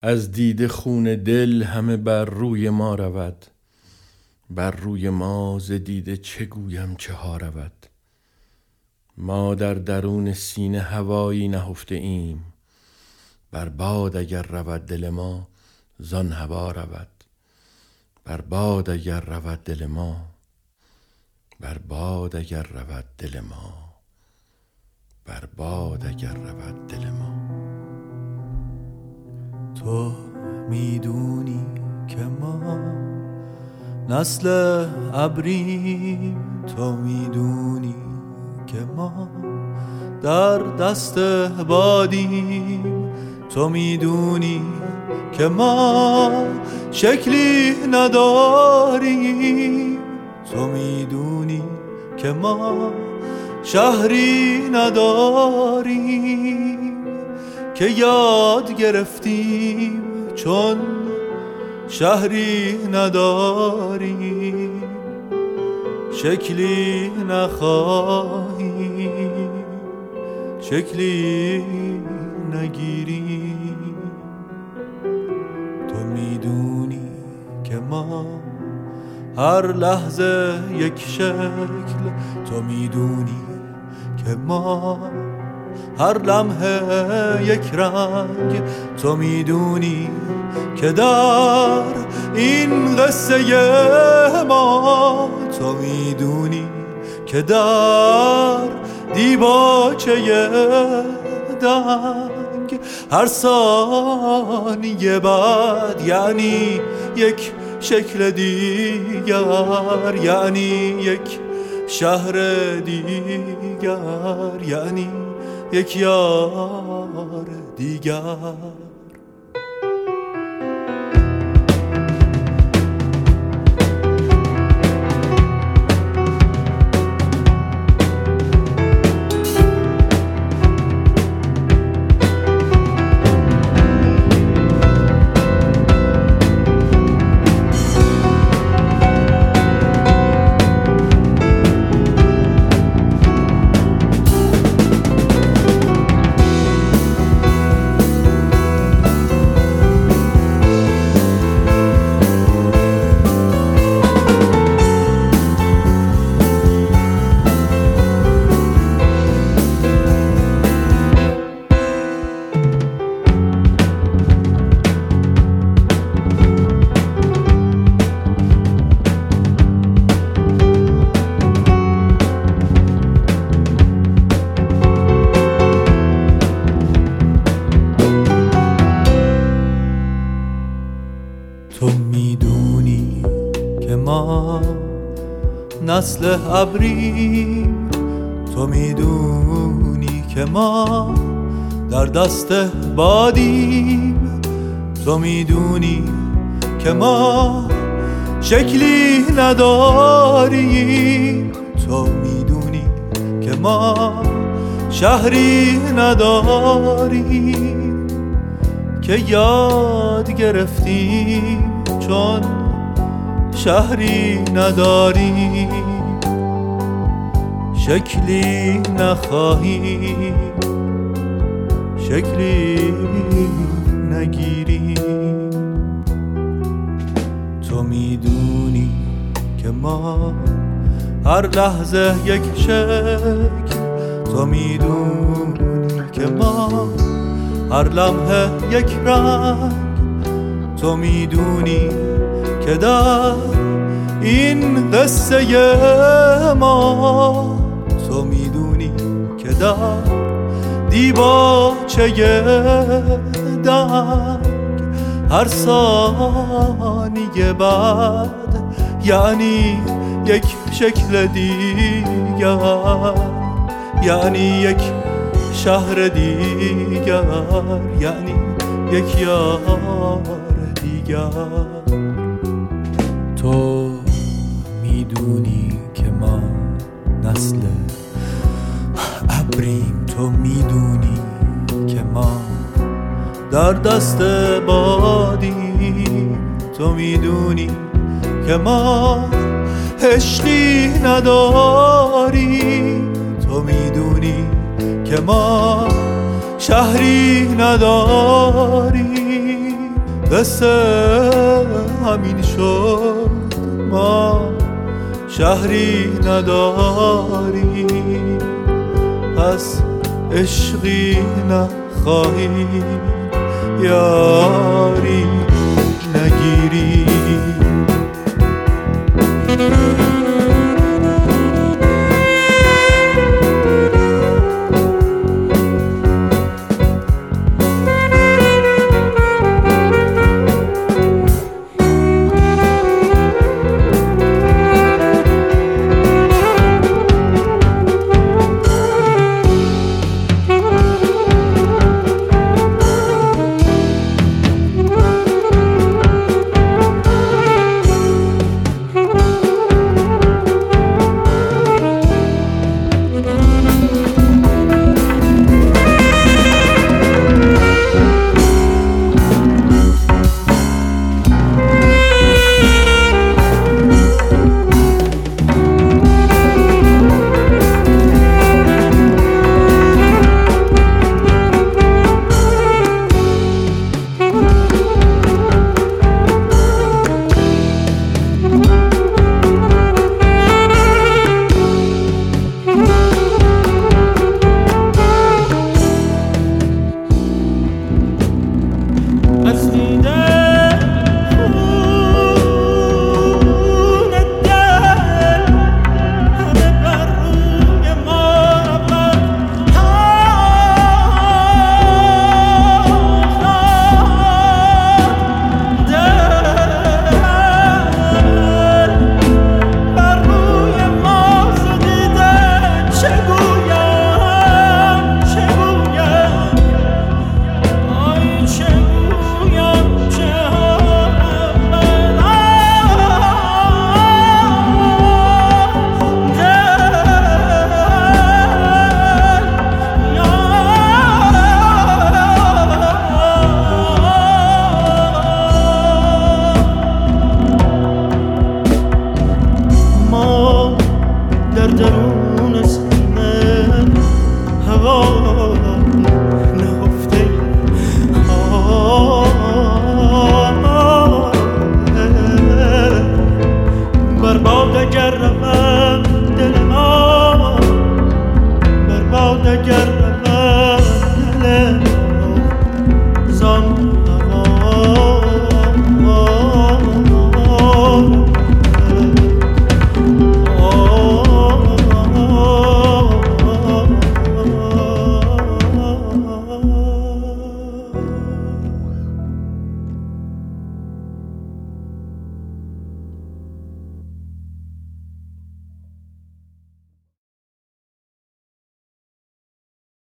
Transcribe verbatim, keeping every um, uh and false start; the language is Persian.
از دیده خون دل همه بر روی ما رود. بر روی ما ز دیده چه گویم چه ها رود. ما در درون سینه هوایی نهفته ایم. بر باد اگر رود دل ما زان هوا رود. بر باد اگر رود دل ما، بر باد اگر رود دل ما، بر باد اگر رود دل ما. تو میدونی که ما نسل ابریم، تو میدونی که ما در دست بادیم، تو میدونی که ما شکلی نداریم، تو میدونی که ما شهری نداریم، که یاد گرفتیم چون شهری نداریم، شکلی نخواهیم شکلی نگیریم. تو میدونی که ما هر لحظه یک شکل، تو میدونی که ما هر لمحه یک رنگ، تو میدونی که در این قصه ما، تو میدونی که در دیباچه دنگ هر ثانیه بعد یعنی یک شکل دیگر، یعنی یک شهر دیگر، یعنی یک یار دیگر. تو میدونی که ما نسل ابریم، تو میدونی که ما در دست بادیم، تو میدونی که ما شکلی نداریم، تو میدونی که ما شهری نداریم، که یاد گرفتیم چون شهری نداریم، شکلی نخواهیم شکلی نگیریم. تو میدونی که ما هر لحظه یک شکل، تو میدونی که ما هر لمحه یک رنگ، تو میدونی که در این قصه ما، تو میدونی که در دیباچه دنگ هر ثانیه بعد یعنی یک شکل دیگر، یعنی یک شهر دیگر، یعنی یک یار دیگر. تو میدونی که ما نسل ابریم، تو میدونی که ما در دست بادیم، تو میدونی که ما عشقی نداریم، تو میدونی که ما شهری نداریم، دست همین شد ما شهری نداریم، پس عشقی نخواهیم، یاری نگیریم.